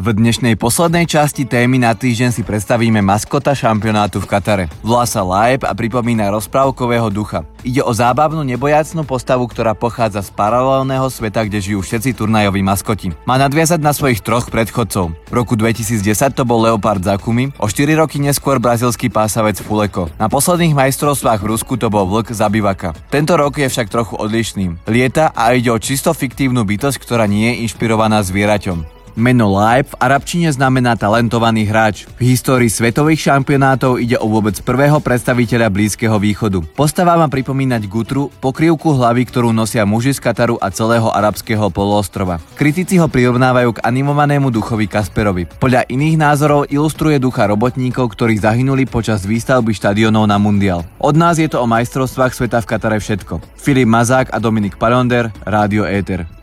V dnešnej poslednej časti témy na týždeň si predstavíme maskota šampionátu v Katare. Volá sa Laeb a pripomína rozprávkového ducha. Ide o zábavnú nebojacnú postavu, ktorá pochádza z paralelného sveta, kde žijú všetci turnajoví maskoti. Má nadviazať na svojich troch predchodcov. V roku 2010 to bol Leopard Zakumi, o 4 roky neskôr brazílsky pásavec Fuleko. Na posledných majstrovstvách v Rusku to bol vlk Zabivaka. Tento rok je však trochu odlišným. Lieta a ide o čisto fiktívnu bytosť, ktorá nie je inšpirovaná zvieraťom. Meno Laeb v arabčine znamená talentovaný hráč. V histórii svetových šampionátov ide o vôbec prvého predstaviteľa Blízkeho východu. Postava má pripomínať gutru, pokrývku hlavy, ktorú nosia muži z Kataru a celého arabského poloostrova. Kritici ho prirovnávajú k animovanému duchovi Kasperovi. Podľa iných názorov ilustruje ducha robotníkov, ktorí zahynuli počas výstavby štadiónov na mundial. Od nás je to o majstrovstvách sveta v Katare všetko. Filip Mazák a Dominik Palonder, Rádio Éter.